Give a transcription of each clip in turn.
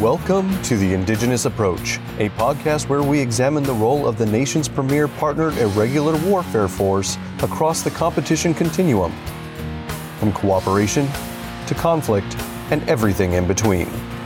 Welcome to The Indigenous Approach, a podcast where we examine the role of the nation's premier partnered irregular warfare force across the competition continuum, from cooperation to conflict and everything in between.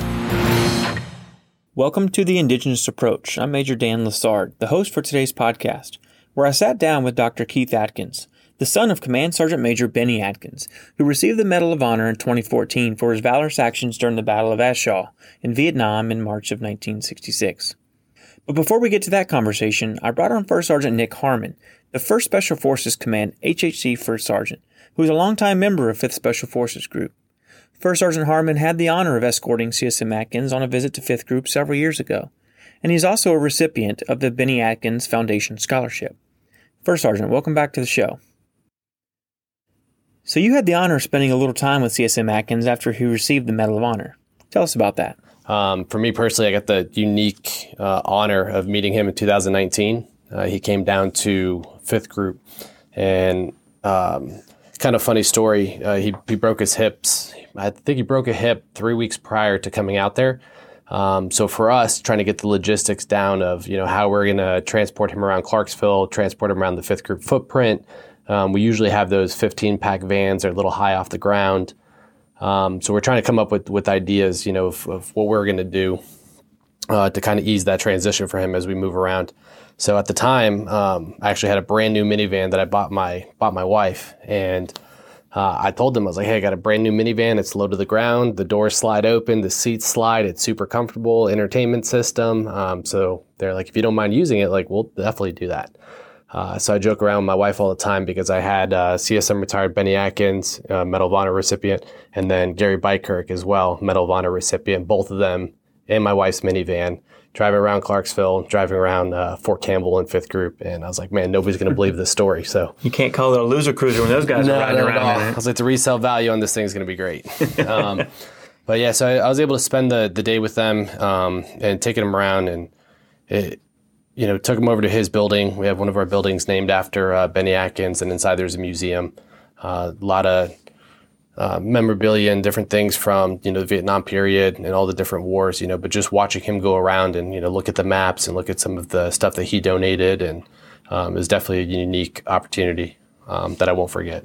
Welcome to The Indigenous Approach. I'm Major Dan Lessard, the host for today's podcast, where I sat down with Dr. Keith Atkins, the son of Command Sergeant Major Benny Atkins, who received the Medal of Honor in 2014 for his valorous actions during the Battle of Ashaw in Vietnam in March of 1966. But before we get to that conversation, I brought on First Sergeant Nick Harmon, the 1st Special Forces Command HHC First Sergeant, who is a longtime member of 5th Special Forces Group. First Sergeant Harmon had the honor of escorting CSM Atkins on a visit to 5th Group several years ago, and he's also a recipient of the Benny Atkins Foundation Scholarship. First Sergeant, welcome back to the show. So you had the honor of spending a little time with CSM Atkins after he received the Medal of Honor. Tell us about that. For me personally, I got the unique honor of meeting him in 2019. He came down to 5th Group, and kind of funny story, he broke his hips. I think he broke a hip 3 weeks prior to coming out there. So for us, trying to get the logistics down of, how we're going to transport him around Clarksville, transport him around the 5th Group footprint. We usually have those 15-pack vans. They're a little high off the ground. So we're trying to come up with ideas, of what we're going to do to kind of ease that transition for him as we move around. So at the time, I actually had a brand new minivan that I bought my wife, and I told them, I was like, hey, I got a brand new minivan. It's low to the ground. The doors slide open. The seats slide. It's super comfortable. Entertainment system. So they're like, if you don't mind using it, we'll definitely do that. So I joke around with my wife all the time because I had CSM retired Benny Atkins, Medal of Honor recipient, and then Gary Bykirk as well, Medal of Honor recipient, both of them in my wife's minivan, driving around Clarksville, driving around Fort Campbell in 5th Group. And I was like, man, nobody's going to believe this story. So you can't call it a loser cruiser when those guys are riding around in it. I was like, the resale value on this thing is going to be great. But yeah, so I was able to spend the day with them and taking them around, and it, took him over to his building. We have one of our buildings named after Benny Atkins, and inside there's a museum. A lot of memorabilia and different things from, the Vietnam period and all the different wars, but just watching him go around and, look at the maps and look at some of the stuff that he donated, and it was definitely a unique opportunity that I won't forget.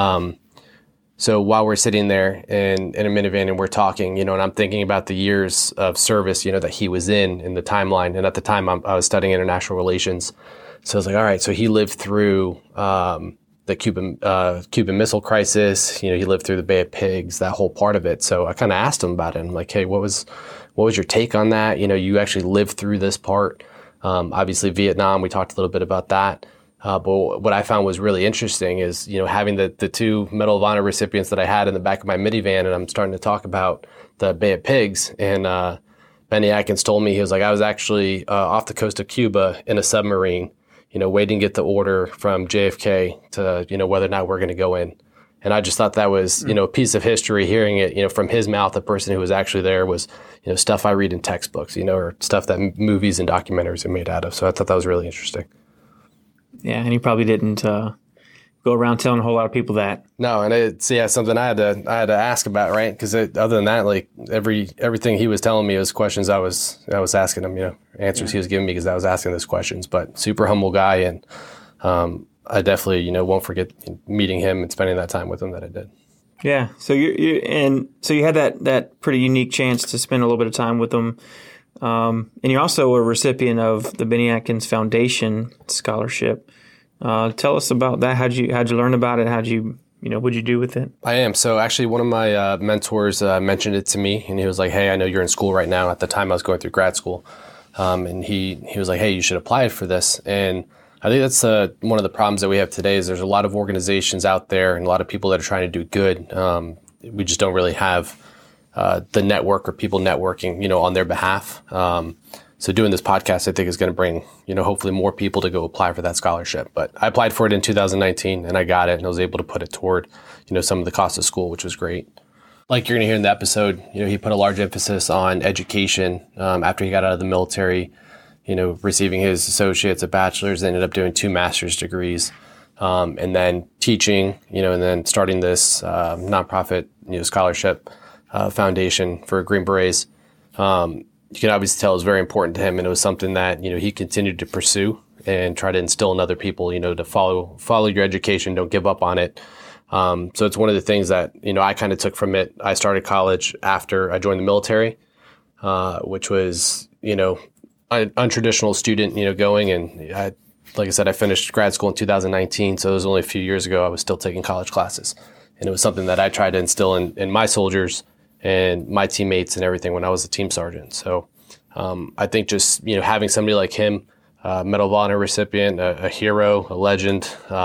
So while we're sitting there in a minivan and we're talking, and I'm thinking about the years of service, that he was in the timeline. And at the time I was studying international relations. So I was like, all right, so he lived through the Cuban Missile Crisis. He lived through the Bay of Pigs, that whole part of it. So I kind of asked him about it. I'm like, hey, what was your take on that? You actually lived through this part. Obviously Vietnam, we talked a little bit about that. But what I found was really interesting is, having the two Medal of Honor recipients that I had in the back of my minivan, and I'm starting to talk about the Bay of Pigs. And Benny Atkins told me, he was like, I was actually off the coast of Cuba in a submarine, waiting to get the order from JFK to, whether or not we're going to go in. And I just thought that was, a piece of history, hearing it, from his mouth, a person who was actually there, was, stuff I read in textbooks, or stuff that movies and documentaries are made out of. So I thought that was really interesting. Yeah, and he probably didn't go around telling a whole lot of people that. No, and it's something I had to ask about, right? Because other than that, everything he was telling me was questions I was asking him, answers he was giving me because I was asking those questions. But super humble guy, and I definitely won't forget meeting him and spending that time with him that I did. Yeah, so you had that pretty unique chance to spend a little bit of time with him. And you're also a recipient of the Benny Atkins Foundation Scholarship. Tell us about that. How'd you learn about it? What'd you do with it? I am. So actually one of my mentors mentioned it to me, and he was like, hey, I know you're in school right now. At the time I was going through grad school. And he was like, hey, you should apply for this. And I think that's one of the problems that we have today is there's a lot of organizations out there and a lot of people that are trying to do good. We just don't really have the network or people networking, on their behalf. So doing this podcast, I think, is going to bring, hopefully more people to go apply for that scholarship. But I applied for it in 2019 and I got it, and I was able to put it toward, some of the cost of school, which was great. Like you're going to hear in the episode, he put a large emphasis on education after he got out of the military, receiving his associates, a bachelor's, ended up doing 2 master's degrees. And then teaching, and then starting this nonprofit, scholarship foundation for Green Berets. you can obviously tell it was very important to him, and it was something that, he continued to pursue and try to instill in other people, to follow your education, don't give up on it. So it's one of the things that, I kind of took from it. I started college after I joined the military, which was, an untraditional student, going, and like I said, I finished grad school in 2019. So it was only a few years ago. I was still taking college classes, and it was something that I tried to instill in my soldiers and my teammates and everything when I was a team sergeant. So I think just, having somebody like him, Medal of Honor recipient, a hero, a legend,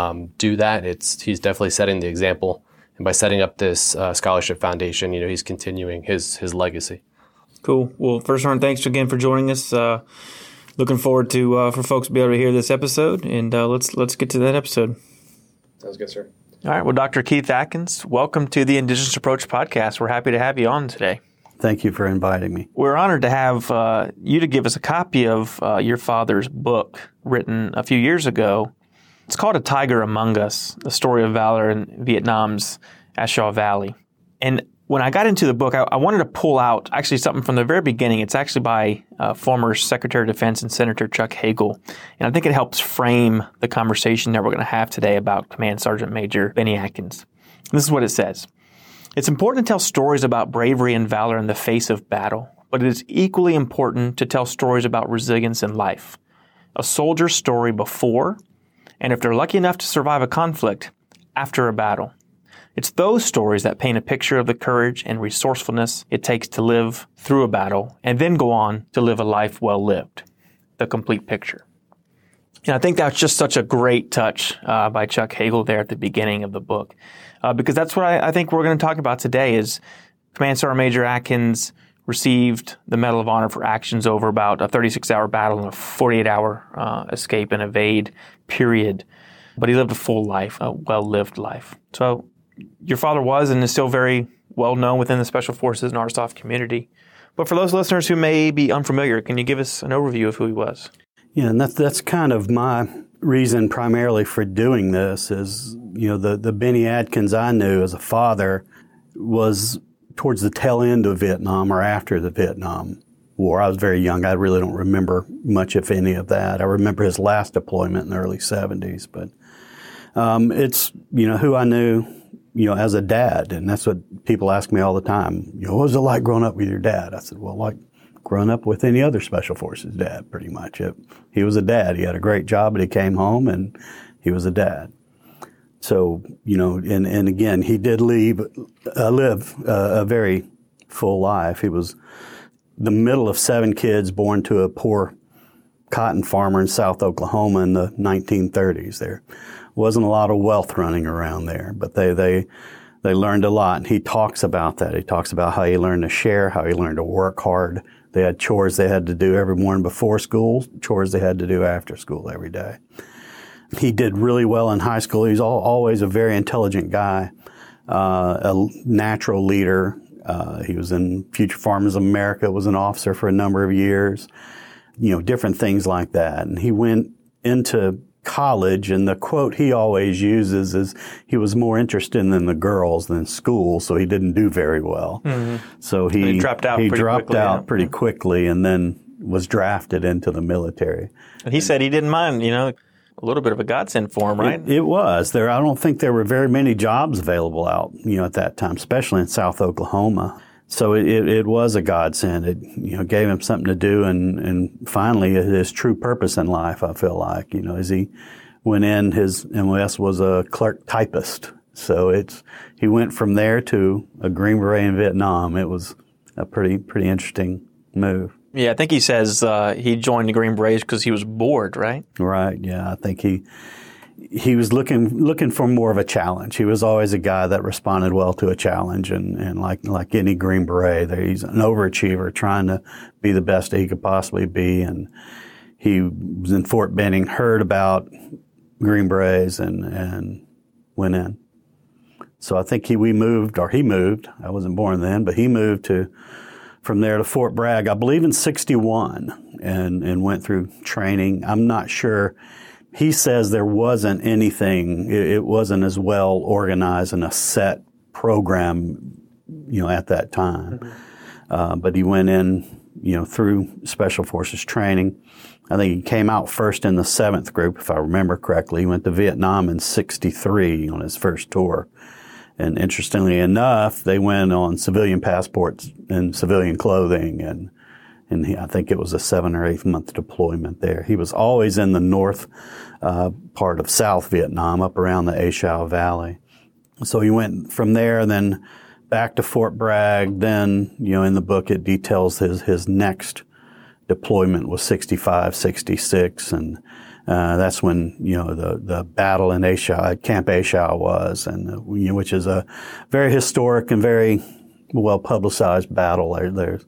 do that. He's definitely setting the example. And by setting up this scholarship foundation, he's continuing his legacy. Cool. Well, first, Ron, thanks again for joining us. Looking forward to for folks to be able to hear this episode, and let's get to that episode. Sounds good, sir. All right. Well, Dr. Keith Atkins, welcome to the Indigenous Approach podcast. We're happy to have you on today. Thank you for inviting me. We're honored to have you to give us a copy of your father's book written a few years ago. It's called A Tiger Among Us, the story of valor in Vietnam's A Shau Valley. And when I got into the book, I wanted to pull out actually something from the very beginning. It's actually by former Secretary of Defense and Senator Chuck Hagel. And I think it helps frame the conversation that we're going to have today about Command Sergeant Major Benny Atkins. This is what it says. It's important to tell stories about bravery and valor in the face of battle, but it is equally important to tell stories about resilience in life. A soldier's story before, and if they're lucky enough to survive a conflict, after a battle. It's those stories that paint a picture of the courage and resourcefulness it takes to live through a battle and then go on to live a life well lived. The complete picture. And I think that's just such a great touch by Chuck Hagel there at the beginning of the book. Because that's what I think we're going to talk about today is Command Sergeant Major Atkins received the Medal of Honor for actions over about a 36-hour battle and a 48-hour escape and evade period. But he lived a full life, a well-lived life. So your father was and is still very well known within the Special Forces and RSOF community. But for those listeners who may be unfamiliar, can you give us an overview of who he was? Yeah, and that's kind of my reason primarily for doing this is, the Benny Atkins I knew as a father was towards the tail end of Vietnam or after the Vietnam War. I was very young. I really don't remember much, if any, of that. I remember his last deployment in the early 70s. But it's, who I knew, as a dad. And that's what people ask me all the time. What was it like growing up with your dad? I said, well, like growing up with any other Special Forces dad, pretty much. He was a dad. He had a great job, but he came home and he was a dad. So, and again, he did live a very full life. He was the middle of 7 kids born to a poor cotton farmer in South Oklahoma in the 1930s. There wasn't a lot of wealth running around there, but they learned a lot. And he talks about that. He talks about how he learned to share, how he learned to work hard. They had chores they had to do every morning before school, chores they had to do after school every day. He did really well in high school. He was always a very intelligent guy, a natural leader. He was in Future Farmers of America, was an officer for a number of years, different things like that. And he went into college, and the quote he always uses is he was more interested in the girls than school, so he didn't do very well. Mm-hmm. So he dropped out pretty quickly and then was drafted into the military. And he said he didn't mind, a little bit of a godsend for him, right? It was. I don't think there were very many jobs available out, at that time, especially in South Oklahoma. So it was a godsend. It, gave him something to do and finally his true purpose in life, I feel like, as he went in, his MOS was a clerk typist. So he went from there to a Green Beret in Vietnam. It was a pretty interesting move. Yeah, I think he says he joined the Green Berets because he was bored, right? Right. Yeah, I think he was looking for more of a challenge. He was always a guy that responded well to a challenge, and like any Green Beret, he's an overachiever, trying to be the best that he could possibly be. And he was in Fort Benning, heard about Green Berets, and went in. So I think he moved. I wasn't born then, but he moved from there to Fort Bragg, I believe in 61, and went through training. I'm not sure. He says there wasn't anything, it wasn't as well organized and a set program, at that time. Mm-hmm. But he went in through Special Forces training. I think he came out first in the 7th group, if I remember correctly. He went to Vietnam in '63 on his first tour. And interestingly enough, they went on civilian passports and civilian clothing, and I think it was a 7 or 8 month deployment there. He was always in the north part of South Vietnam, up around the A Shau Valley. So he went from there, then back to Fort Bragg. Then, in the book it details his next deployment was 65, 66, and that's when the battle in A Shau, Camp A Shau was, and which is a very historic and very well publicized battle there.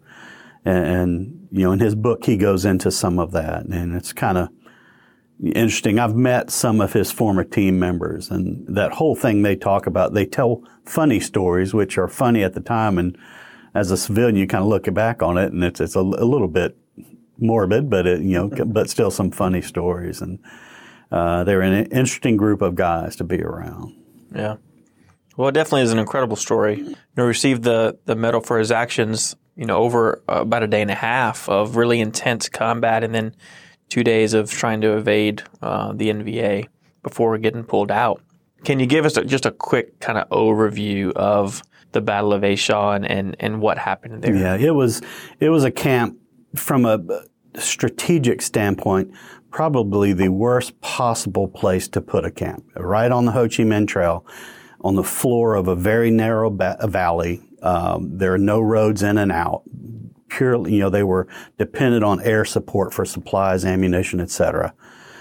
And in his book he goes into some of that, and it's kind of interesting. I've met some of his former team members, and that whole thing they talk about, they tell funny stories, which are funny at the time, and as a civilian you kind of look back on it, and it's a little bit morbid, but but still some funny stories, and they're an interesting group of guys to be around. Yeah, well, it definitely is an incredible story. He received the medal for his actions, over about a day and a half of really intense combat, and then 2 days of trying to evade the NVA before getting pulled out. Can you give us just a quick kind of overview of the Battle of A Shau and what happened there? Yeah, it was a camp from a strategic standpoint, probably the worst possible place to put a camp. Right on the Ho Chi Minh Trail, on the floor of a very narrow valley. There are no roads in and out. Purely, they were dependent on air support for supplies, ammunition, etc.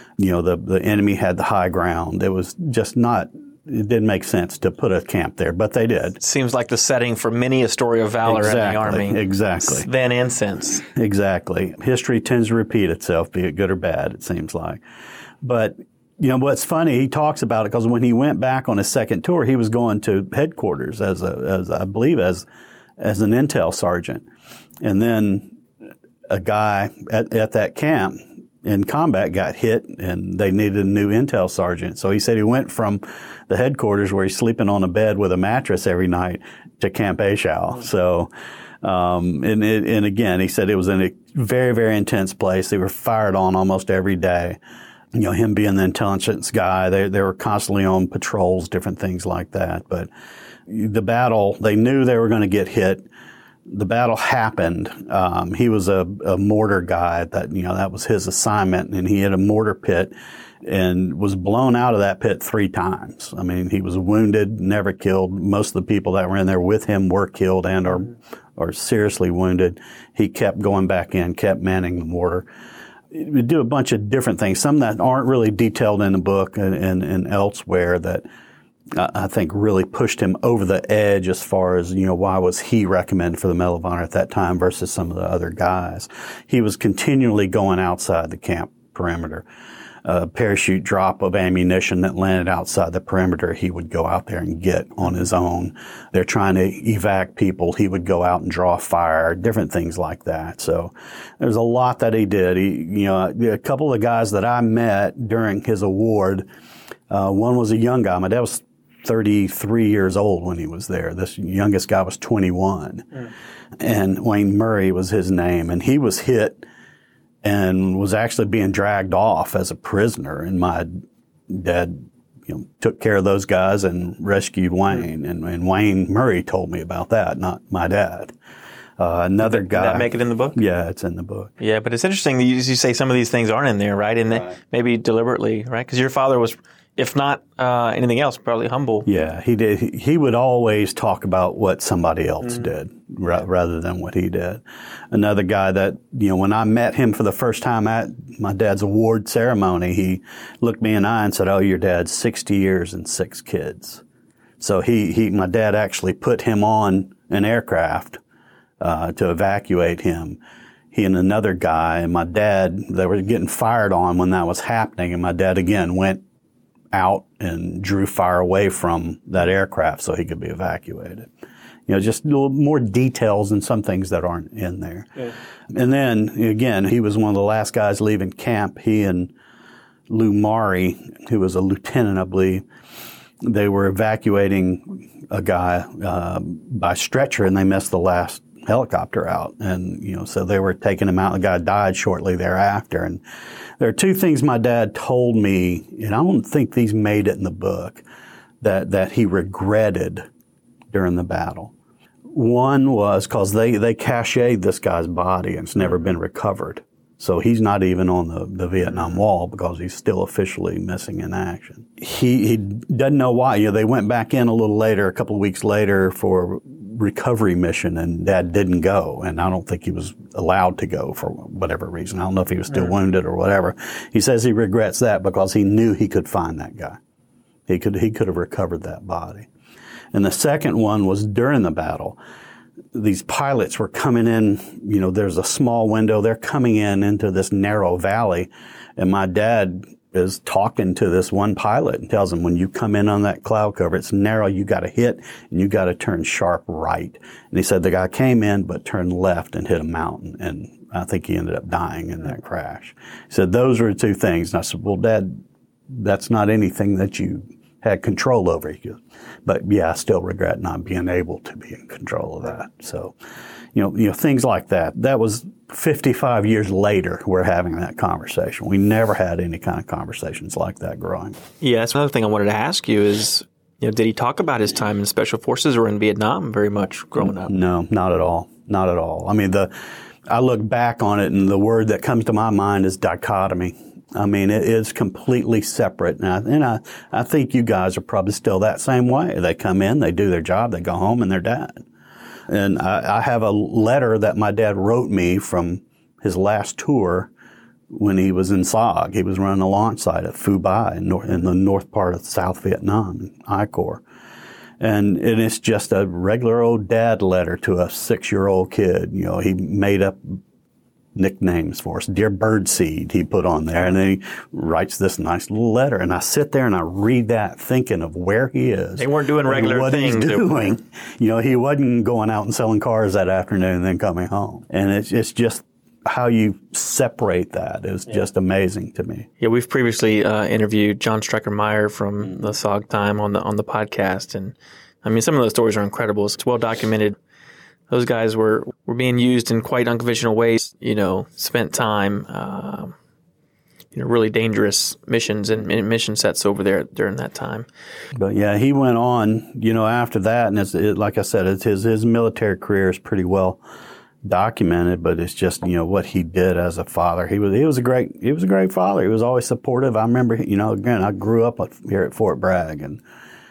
The enemy had the high ground. It was just it didn't make sense to put a camp there, but they did. Seems like the setting for many a story of valor in the Army. Exactly. Then and since. Exactly. History tends to repeat itself, be it good or bad, it seems like. But, what's funny, he talks about it because when he went back on his second tour, he was going to headquarters as I believe as an intel sergeant. And then a guy at that camp in combat got hit, and they needed a new intel sergeant. So he said he went from the headquarters where he's sleeping on a bed with a mattress every night to Camp A Shau. So, and again, he said it was in a very, very intense place. They were fired on almost every day. Him being the intelligence guy, they were constantly on patrols, different things like that. But the battle, they knew they were going to get hit. The battle happened. He was a mortar guy. That was his assignment, and he hit a mortar pit and was blown out of that pit 3 times. I mean, he was wounded, never killed. Most of the people that were in there with him were killed and are seriously wounded. He kept going back in, kept manning the mortar. We do a bunch of different things, some that aren't really detailed in the book and elsewhere, that I think really pushed him over the edge as far as, why was he recommended for the Medal of Honor at that time versus some of the other guys. He was continually going outside the camp perimeter. A parachute drop of ammunition that landed outside the perimeter, he would go out there and get on his own. They're trying to evac people. He would go out and draw fire, different things like that. So there's a lot that he did. A couple of guys that I met during his award, one was a young guy. My dad was 33 years old when he was there. This youngest guy was 21. And Wayne Murray was his name. And he was hit and was actually being dragged off as a prisoner. And my dad, took care of those guys and rescued Wayne. And Wayne Murray told me about that, not my dad. Another guy. Did that make it in the book? Yeah, it's in the book. Yeah, but it's interesting that you say some of these things aren't in there, right? And maybe deliberately, right? Because your father was, if not anything else, probably humble. Yeah, he did. He would always talk about what somebody else did rather than what he did. Another guy that, when I met him for the first time at my dad's award ceremony, he looked me in the eye and said, "Oh, your dad's 60 years and 6 kids." So my dad actually put him on an aircraft to evacuate him. He and another guy and my dad, they were getting fired on when that was happening, and my dad again went out and drew fire away from that aircraft so he could be evacuated. Just a little more details and some things that aren't in there. Yeah. And then, again, he was one of the last guys leaving camp. He and Lou Maury, who was a lieutenant, I believe, they were evacuating a guy by stretcher, and they missed the last helicopter out. And, so they were taking him out. The guy died shortly thereafter. And there are two things my dad told me, and I don't think these made it in the book, that he regretted during the battle. One was because they cached this guy's body and it's never been recovered. So he's not even on the Vietnam Wall because he's still officially missing in action. He doesn't know why. They went back in a little later, a couple of weeks later, for a recovery mission, and Dad didn't go. And I don't think he was allowed to go for whatever reason. I don't know if he was still wounded or whatever. He says he regrets that because he knew he could find that guy. He could have recovered that body. And the second one was during the battle. These pilots were coming in, there's a small window. They're coming into this narrow valley. And my dad is talking to this one pilot and tells him, when you come in on that cloud cover, it's narrow. You got to hit and you got to turn sharp right. And he said the guy came in but turned left and hit a mountain. And I think he ended up dying in that crash. He said, those were the two things. And I said, well, Dad, that's not anything that you had control over. He goes, but yeah, I still regret not being able to be in control of that. So, things like that. That was 55 years later we're having that conversation. We never had any kind of conversations like that growing. Yeah, that's another thing I wanted to ask you is, did he talk about his time in Special Forces or in Vietnam very much growing up? No, not at all. Not at all. I mean, I look back on it and the word that comes to my mind is dichotomy. I mean, it is completely separate. And I think you guys are probably still that same way. They come in, they do their job, they go home, and they're done. And I have a letter that my dad wrote me from his last tour when he was in SOG. He was running a launch site at Phu Bai in the north part of South Vietnam, I Corps. And it's just a regular old dad letter to a 6-year-old kid. He made up nicknames for us. Dear Birdseed, he put on there, and then he writes this nice little letter. And I sit there and I read that thinking of where he is. They weren't doing regular what things. He's doing. He wasn't going out and selling cars that afternoon and then coming home. And it's just how you separate that is just amazing to me. Yeah, we've previously interviewed John Stryker-Meyer from the SOG time on the podcast. And I mean, some of those stories are incredible. It's well documented. Those guys were being used in quite unconventional ways, spent time, really dangerous missions and mission sets over there during that time. But yeah, he went on, after that. And like I said, his military career is pretty well documented, but it's just, what he did as a father. He was a great father. He was always supportive. I remember, again, I grew up here at Fort Bragg, and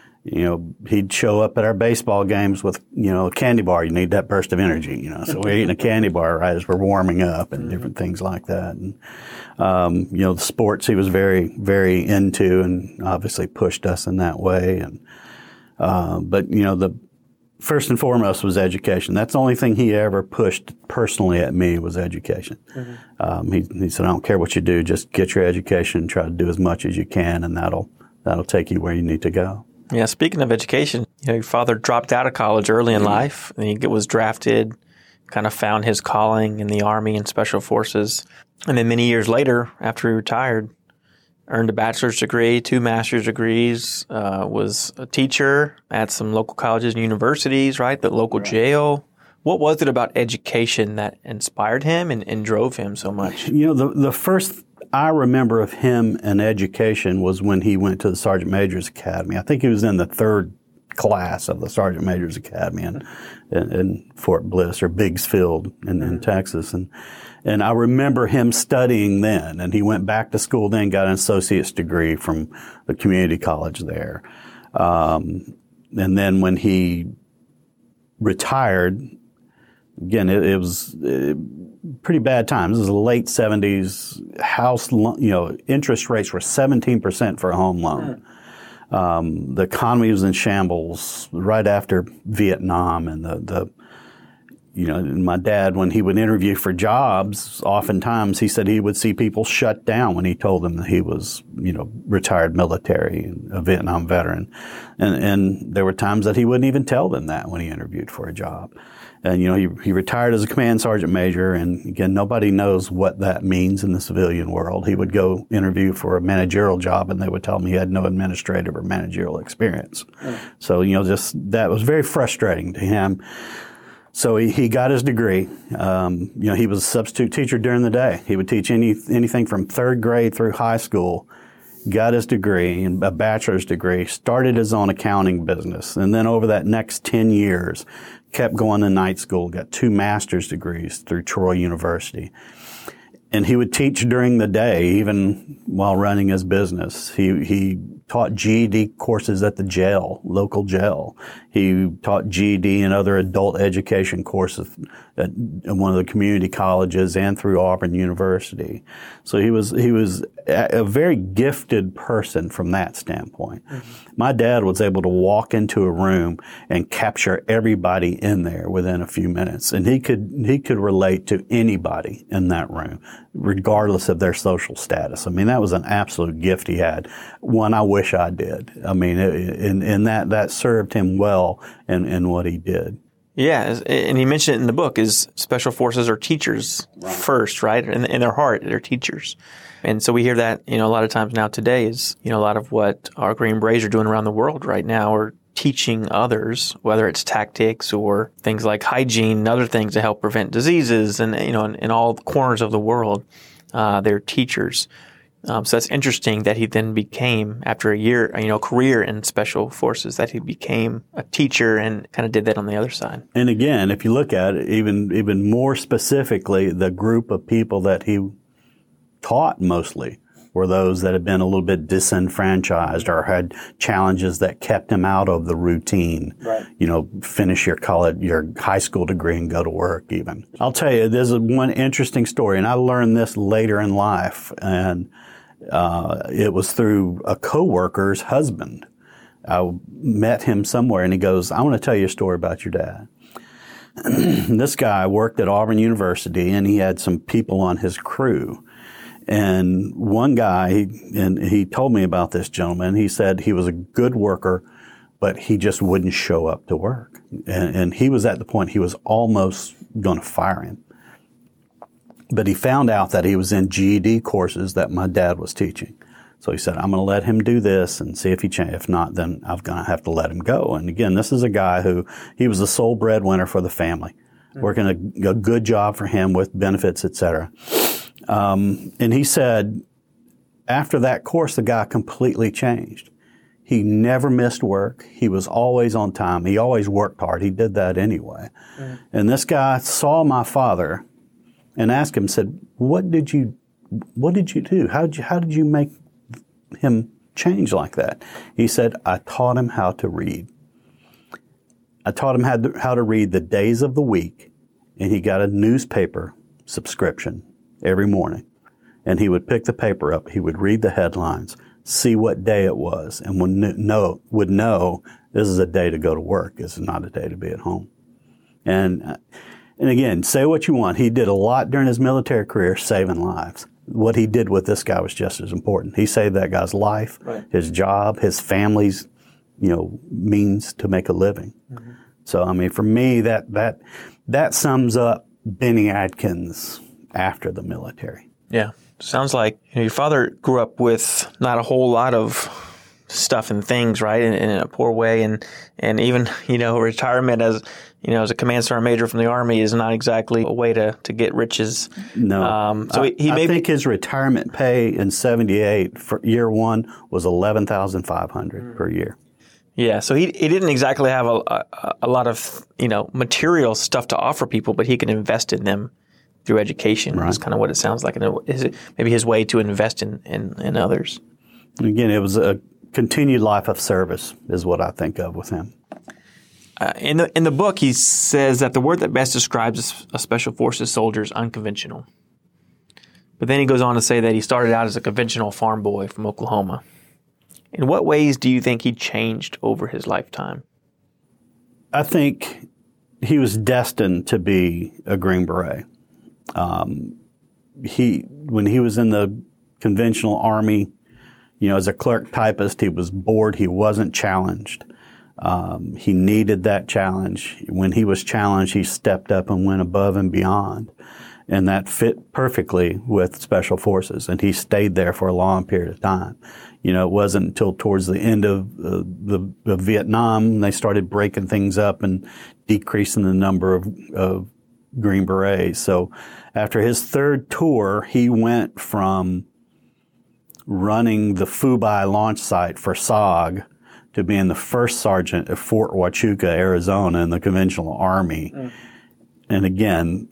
he'd show up at our baseball games with, a candy bar. You need that burst of energy, So we're eating a candy bar right as we're warming up and different things like that. And, the sports he was very, very into and obviously pushed us in that way. And, but, the first and foremost was education. That's the only thing he ever pushed personally at me was education. Mm-hmm. He said, I don't care what you do, just get your education, try to do as much as you can, and that'll take you where you need to go. Yeah, speaking of education, your father dropped out of college early in life, and he was drafted, kind of found his calling in the Army and Special Forces. And then many years later, after he retired, earned a bachelor's degree, 2 master's degrees, was a teacher at some local colleges and universities, right? The local jail. What was it about education that inspired him and drove him so much? The first I remember of him and education was when he went to the Sergeant Major's Academy. I think he was in the 3rd class of the Sergeant Major's Academy in Fort Bliss or Biggs Field in Texas. And I remember him studying then, and he went back to school then, got an associate's degree from the community college there. And then when he retired, again, it was pretty bad times. This was the late 70s. Interest rates were 17% for a home loan. The economy was in shambles right after Vietnam, and my dad, when he would interview for jobs, oftentimes he said he would see people shut down when he told them that he was, retired military and a Vietnam veteran. And there were times that he wouldn't even tell them that when he interviewed for a job. And, he retired as a command sergeant major. And again, nobody knows what that means in the civilian world. He would go interview for a managerial job and they would tell him he had no administrative or managerial experience. So, just that was very frustrating to him. So he got his degree. He was a substitute teacher during the day. He would teach anything from third grade through high school. Got his degree, a bachelor's degree, started his own accounting business. And then over that next 10 years, kept going to night school, got 2 master's degrees through Troy University. And he would teach during the day, even while running his business. He taught GED courses at the jail, local jail. He taught GED and other adult education courses at one of the community colleges and through Auburn University. So he was a very gifted person from that standpoint. Mm-hmm. My dad was able to walk into a room and capture everybody in there within a few minutes, and he could relate to anybody in that room, regardless of their social status. I mean, that was an absolute gift he had. One I wish I did. I mean, and that served him well in what he did. Yeah, and he mentioned it in the book, is special forces are teachers first, right? In their heart, they're teachers. And so we hear that, a lot of times now today is, a lot of what our Green Berets are doing around the world right now are teaching others, whether it's tactics or things like hygiene and other things to help prevent diseases and, in all corners of the world, they're teachers. So that's interesting that he then became, after a year, career in special forces, that he became a teacher and kind of did that on the other side. And again, if you look at it, even more specifically, the group of people that he taught mostly were those that had been a little bit disenfranchised or had challenges that kept him out of the routine. Right. Finish your high school degree and go to work even. I'll tell you, there's one interesting story, and I learned this later in life, and it was through a coworker's husband. I met him somewhere, and he goes, "I want to tell you a story about your dad." This guy worked at Auburn University, and he had some people on his crew. And one guy, and he told me about this gentleman, he said he was a good worker, but he just wouldn't show up to work. And he was at the point he was almost going to fire him. But he found out that he was in GED courses that my dad was teaching. So he said, "I'm going to let him do this and see if he changes. If not, then I'm going to have to let him go." And again, this is a guy he was the sole breadwinner for the family, working a good job for him with benefits, etc. And he said, after that course, the guy completely changed. He never missed work. He was always on time. He always worked hard. He did that anyway. Mm. And this guy saw my father and asked him, said, what did you do? How did you make him change like that? He said, "I taught him how to read. I taught him how to read the days of the week, and he got a newspaper subscription every morning. And he would pick the paper up, he would read the headlines, see what day it was, and would know this is a day to go to work. This is not a day to be at home." And again, say what you want. He did a lot during his military career saving lives. What he did with this guy was just as important. He saved that guy's life, right, his job, his family's, means to make a living. Mm-hmm. So, I mean, for me, that sums up Benny Adkins after the military. Yeah. Sounds like your father grew up with not a whole lot of stuff and things, right, in a poor way. And even, retirement as a command sergeant major from the Army is not exactly a way to get riches. No. I think his retirement pay in 78 for year one was $11,500 per year. Yeah, so he didn't exactly have a lot of, material stuff to offer people, but he could invest in them through education. Right. Is kind of what it sounds like. And is it maybe his way to invest in others? Again, it was a continued life of service is what I think of with him. In the book, he says that the word that best describes a Special Forces soldier is unconventional. But then he goes on to say that he started out as a conventional farm boy from Oklahoma. In what ways do you think he changed over his lifetime? I think he was destined to be a Green Beret. When he was in the conventional Army, as a clerk typist, he was bored. He wasn't challenged. He needed that challenge. When he was challenged, he stepped up and went above and beyond. And that fit perfectly with Special Forces, and he stayed there for a long period of time. You know, it wasn't until towards the end of the Vietnam they started breaking things up and decreasing the number of Green Berets. So after his third tour, he went from running the Phu Bai launch site for SOG to being the first sergeant at Fort Huachuca, Arizona in the conventional army. And again,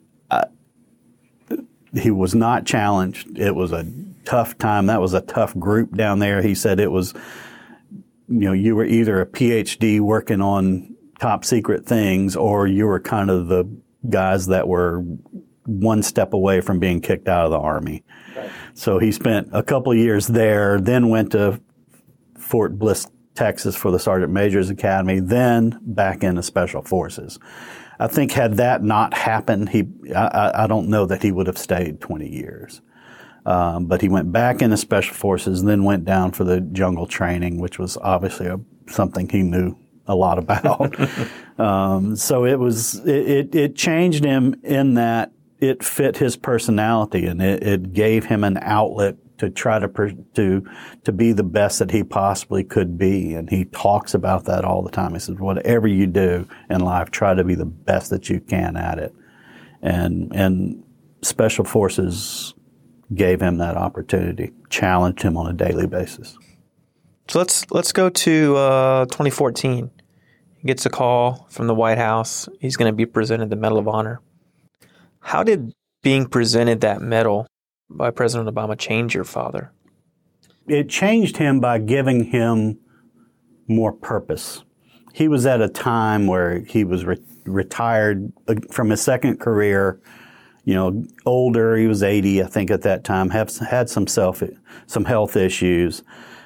he was not challenged. It was a tough time. That was a tough group down there. He said it was, you know, you were either a PhD working on top secret things or you were kind of the guys that were one step away from being kicked out of the Army. Right. So he spent a couple of years there, then went to Fort Bliss, Texas for the Sergeant Major's Academy, then back into Special Forces. I think had that not happened, I don't know that he would have stayed 20 years. But he went back into Special Forces and then went down for the jungle training, which was obviously something he knew a lot about. So it changed him in that it fit his personality and it gave him an outlet to try to be the best that he possibly could be. And he talks about that all the time. He says, whatever you do in life, try to be the best that you can at it. And Special Forces gave him that opportunity, challenged him on a daily basis. So let's go to 2014. He gets a call from the White House. He's going to be presented the Medal of Honor. How did being presented that medal by President Obama change your father? It changed him by giving him more purpose. He was at a time where he was retired from his second career, you know, older. He was 80, I think, at that time, had some health issues.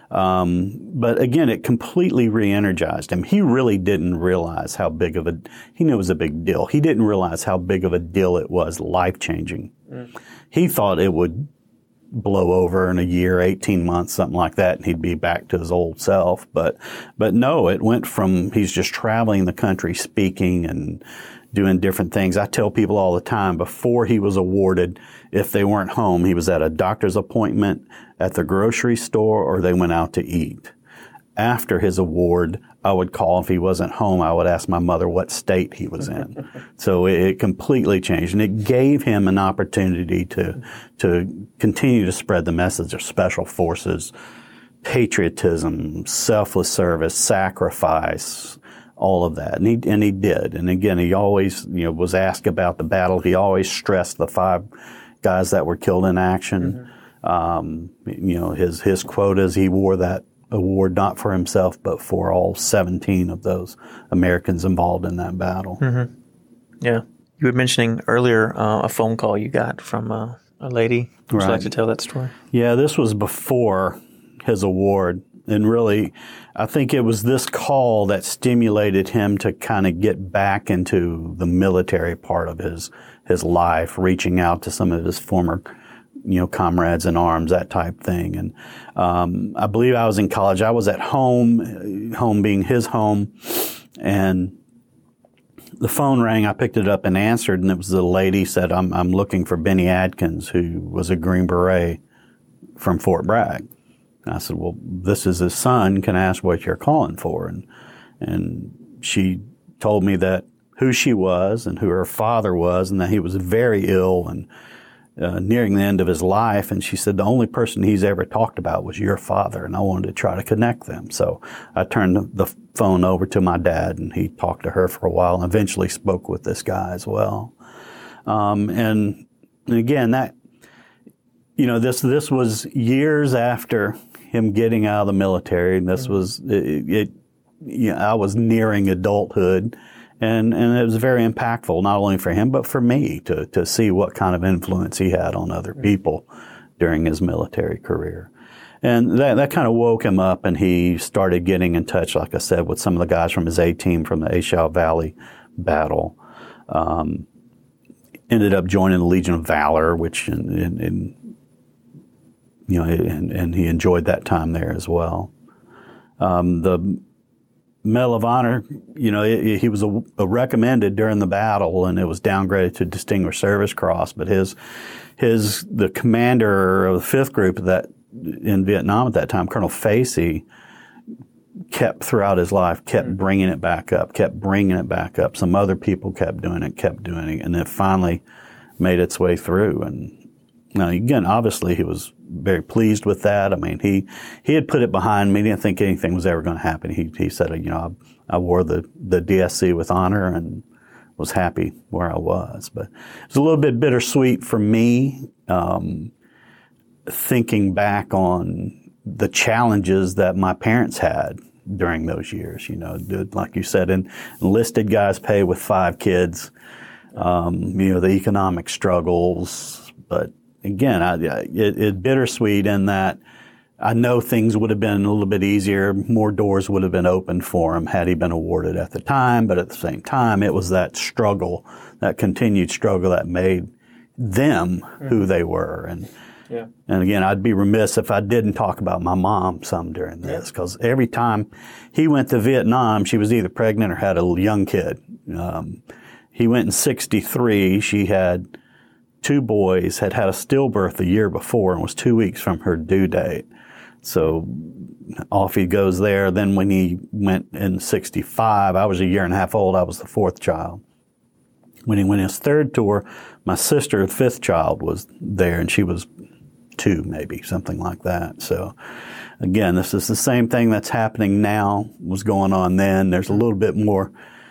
But again, it completely re-energized him. He really didn't realize he knew it was a big deal. He didn't realize how big of a deal it was, life-changing. He thought it would blow over in a year, 18 months, something like that, and he'd be back to his old self. But no, it went from he's just traveling the country speaking and doing different things. I tell people all the time, before he was awarded, if they weren't home, he was at a doctor's appointment, at the grocery store, or they went out to eat. After his award, I would call. If he wasn't home, I would ask my mother what state he was in. So it completely changed, and it gave him an opportunity to continue to spread the message of Special Forces, patriotism, selfless service, sacrifice, all of that. And he did. And again, he always, you know, was asked about the battle. He always stressed the 5 guys that were killed in action. You know, his quote is he wore that award not for himself, but for all 17 of those Americans involved in that battle. Yeah. You were mentioning earlier a phone call you got from a lady. Would you like to tell that story? Yeah, this was before his award. And really, I think it was this call that stimulated him to kind of get back into the military part of his life, reaching out to some of his former, you know, comrades in arms, that type thing. And I believe I was in college. I was at home being his home, and the phone rang. I picked it up and answered, and it was the lady said, I'm looking for Benny Adkins, who was a Green Beret from Fort Bragg. And I said, well, this is his son. Can I ask what you're calling for? And she told me that who she was and who her father was, and that he was very ill and nearing the end of his life. And she said, the only person he's ever talked about was your father, and I wanted to try to connect them. So I turned the phone over to my dad, and he talked to her for a while and eventually spoke with this guy as well. And again, that, you know, this was years after him getting out of the military, and this was, you know, I was nearing adulthood. And it was very impactful, not only for him, but for me to see what kind of influence he had on other people during his military career. And that kind of woke him up, and he started getting in touch, like I said, with some of the guys from his A team from the A Shau Valley battle. Ended up joining the Legion of Valor, which, you know, and he enjoyed that time there as well. Medal of Honor, he was a recommended during the battle, and it was downgraded to Distinguished Service Cross. But the commander of the 5th Group in Vietnam at that time, Colonel Facey, kept throughout his life, kept bringing it back up. Some other people kept doing it, and it finally made its way through. And now, again, obviously he was very pleased with that. I mean, he had put it behind me. He didn't think anything was ever going to happen. He said, I wore the DSC with honor and was happy where I was. But it was a little bit bittersweet for me, thinking back on the challenges that my parents had during those years. Like you said, enlisted guys pay with 5 kids, the economic struggles. But again, it's bittersweet in that I know things would have been a little bit easier, more doors would have been opened for him had he been awarded at the time, but at the same time, it was that struggle, that continued struggle that made them who they were. And again, I'd be remiss if I didn't talk about my mom some during this, because every time he went to Vietnam, she was either pregnant or had a young kid. He went in 1963. She had 2 boys, had a stillbirth the year before, and was 2 weeks from her due date. So off he goes there. Then when he went in 1965, I was a year and a half old. I was the 4th child. When he went his 3rd tour, my sister, the 5th child, was there, and she was 2, maybe, something like that. So again, this is the same thing that's happening now, was going on then. There's a little bit more,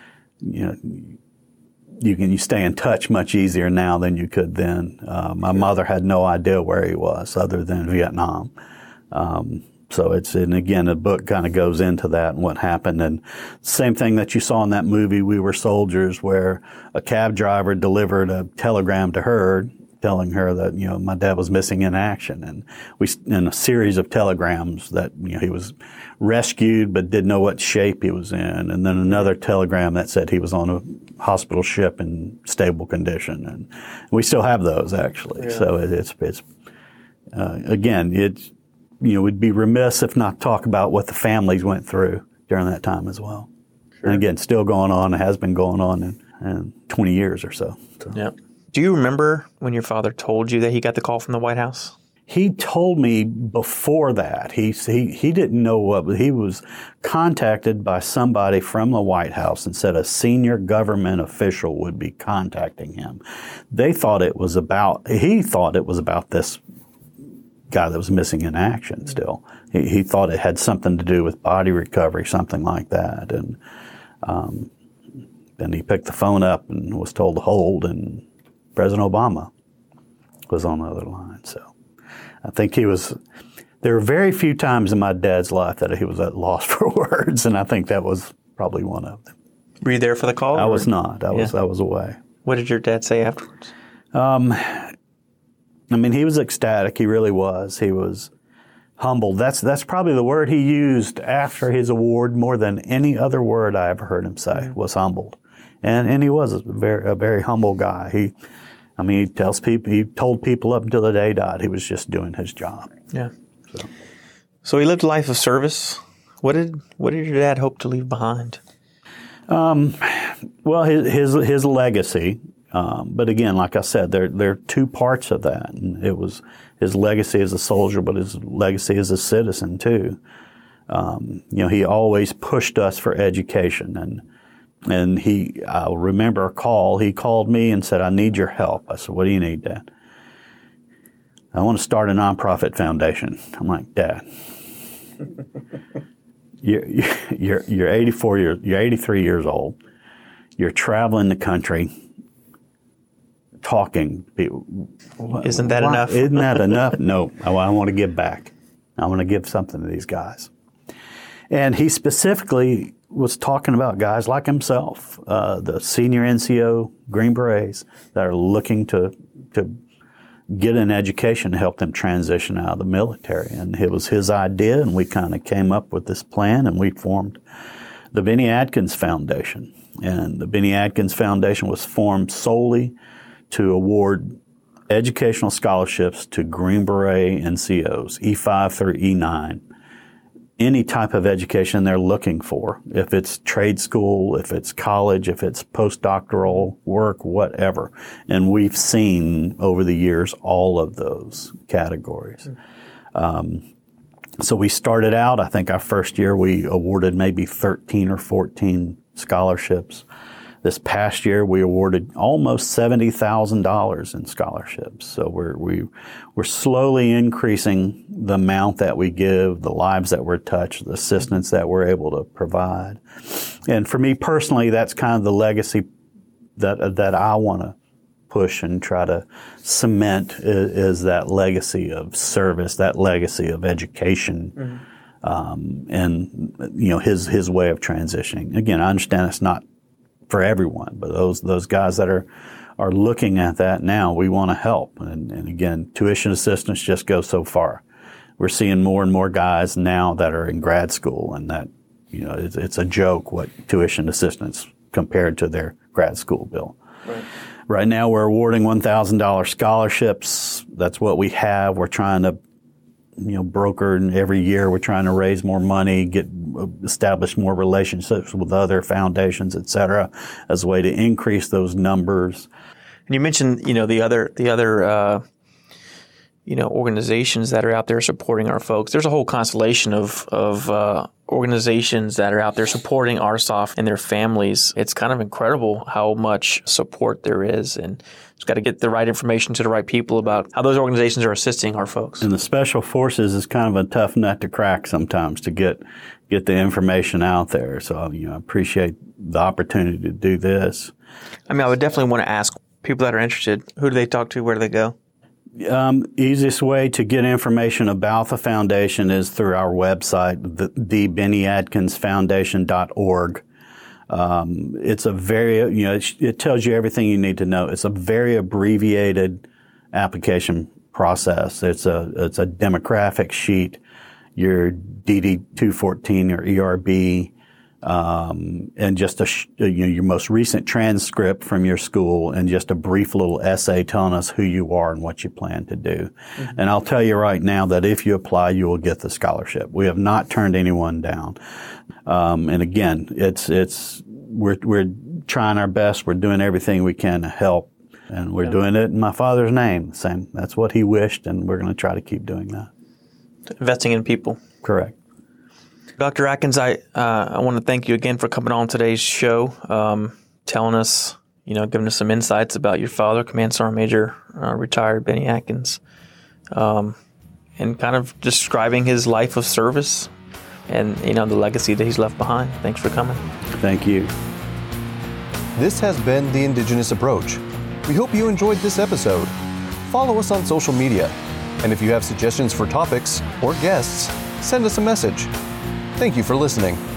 you stay in touch much easier now than you could then. My mother had no idea where he was other than Vietnam. And again, the book kind of goes into that and what happened. And same thing that you saw in that movie, We Were Soldiers, where a cab driver delivered a telegram to her telling her that, my dad was missing in action. And in a series of telegrams that, he was rescued but didn't know what shape he was in. And then another telegram that said he was on a hospital ship in stable condition. And we still have those, actually. Yeah. So it's again, we'd be remiss if not talk about what the families went through during that time as well. Sure. And again, still going on. It has been going on in 20 years or so. Yeah. Do you remember when your father told you that he got the call from the White House? He told me before that. He didn't know what. He was contacted by somebody from the White House and said a senior government official would be contacting him. He thought it was about this guy that was missing in action still. He thought it had something to do with body recovery, something like that. And then he picked the phone up and was told to hold, and President Obama was on the other line. So I think there were very few times in my dad's life that he was at loss for words, and I think that was probably one of them. Were you there for the call? I was not. I was away. What did your dad say afterwards? He was ecstatic. He really was. He was humbled. That's probably the word he used after his award more than any other word I ever heard him say, was humbled. And he was a very humble guy. He told people up until the day he died he was just doing his job. Yeah. So he lived a life of service. What did your dad hope to leave behind? Well, his legacy. But again, like I said, there are 2 parts of that. And it was his legacy as a soldier, but his legacy as a citizen too. He always pushed us for education, and I'll remember a call. He called me and said, "I need your help." I said, "What do you need, Dad?" "I want to start a nonprofit foundation." I'm like, "Dad, you're 83 years old. You're traveling the country, talking. Isn't that enough? Isn't that enough? No, I want to give back. I want to give something to these guys." And he specifically was talking about guys like himself, the senior NCO Green Berets that are looking to get an education to help them transition out of the military. And it was his idea, and we kind of came up with this plan, and we formed the Benny Adkins Foundation. And the Benny Adkins Foundation was formed solely to award educational scholarships to Green Beret NCOs, E5 through E9, any type of education they're looking for, if it's trade school, if it's college, if it's postdoctoral work, whatever. And we've seen over the years all of those categories. So we started out, I think our first year we awarded maybe 13 or 14 scholarships. This past year, we awarded almost $70,000 in scholarships. So we're slowly increasing the amount that we give, the lives that we're touched, the assistance that we're able to provide. And for me personally, that's kind of the legacy that I want to push and try to cement is that legacy of service, that legacy of education, and his way of transitioning. Again, I understand it's not for everyone, but those guys that are looking at that now, we want to help. And again, tuition assistance just goes so far. We're seeing more and more guys now that are in grad school, and that it's a joke what tuition assistance compared to their grad school bill. Right now, we're awarding $1,000 scholarships. That's what we have. We're trying to broker, and every year we're trying to raise more money, establish more relationships with other foundations, et cetera, as a way to increase those numbers. And you mentioned, the other organizations that are out there supporting our folks. There's a whole constellation of organizations that are out there supporting RSOF and their families. It's kind of incredible how much support there is, and just got to get the right information to the right people about how those organizations are assisting our folks. And the Special Forces is kind of a tough nut to crack sometimes to get the information out there. So, I appreciate the opportunity to do this. I would definitely want to ask people that are interested, who do they talk to? Where do they go? Easiest way to get information about the foundation is through our website, the BennyAdkinsFoundation.org. It's a very, it tells you everything you need to know. It's a very abbreviated application process. It's a demographic sheet, your DD 214 or ERB, and just your most recent transcript from your school, and just a brief little essay telling us who you are and what you plan to do. Mm-hmm. And I'll tell you right now that if you apply, you will get the scholarship. We have not turned anyone down. And again, we're trying our best. We're doing everything we can to help, and we're doing it in my Father's name. Same. That's what He wished, and we're going to try to keep doing that. Investing in people. Correct. Dr. Atkins, I want to thank you again for coming on today's show, telling us, giving us some insights about your father, Command Sergeant Major, retired Benny Atkins, and kind of describing his life of service and, the legacy that he's left behind. Thanks for coming. Thank you. This has been The Indigenous Approach. We hope you enjoyed this episode. Follow us on social media. And if you have suggestions for topics or guests, send us a message. Thank you for listening.